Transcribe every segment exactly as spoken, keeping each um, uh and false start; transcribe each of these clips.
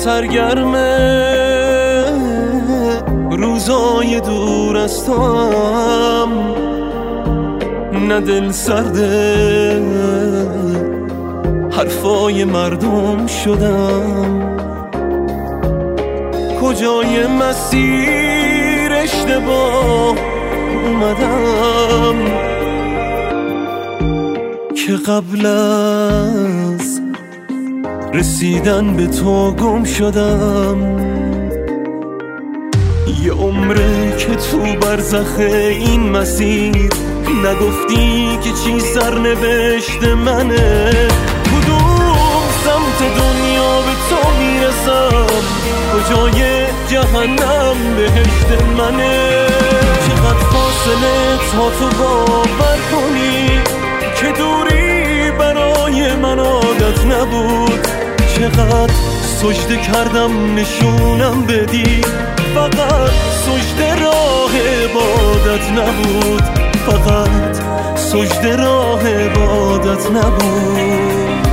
سرگرمه روزای دور از تو هم، نه دل سرده حرفای مردم شدم. کجای مسیر اشتباه اومدم که قبل از رسیدن به تو گم شدم. یه عمره که تو برزخ این مسیر نگفتی که چی سرنوشت منه. کدوم سمت دنیا به تو میرسم، کجای جهنم بهشت منه. چقدر فاصله تا تو باور کنی که دوری برای من عادت نبود. چقدر سجده کردم نشونم بدی، فقط سجده راه عبادت نبود، فقط سجده راه عبادت نبود.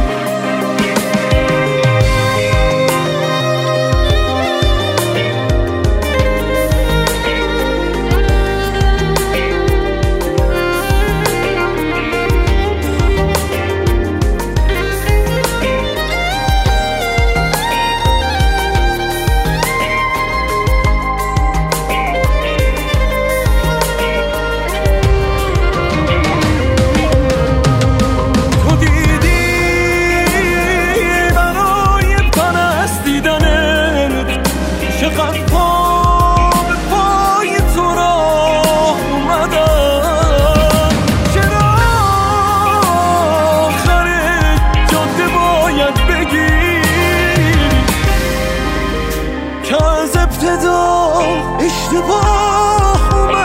اشتباه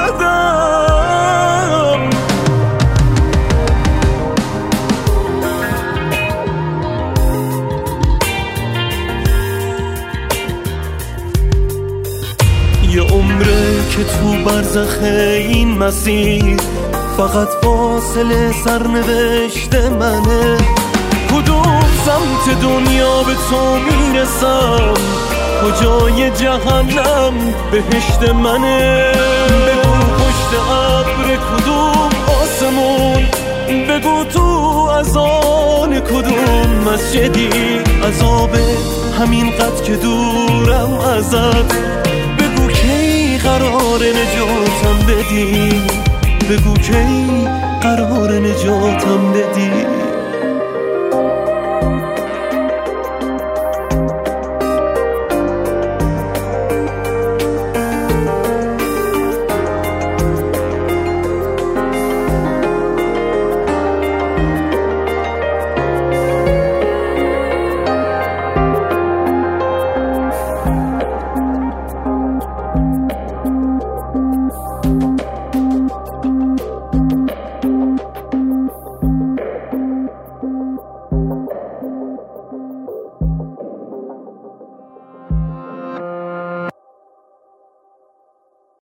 اومدم، یه عمره که تو برزخ این مسیر فقط فاصله سرنوشت منه. کدوم سمت دنیا به تو میرسم، کجای جهنم بهشت منه. بگو پشت ابر کدوم آسمون، بگو تو از آن کدوم مسجدی. عذاب همین قد که دورم ازت، بگو کی قرار نجاتم بدی، بگو کی قرار نجاتم بدی.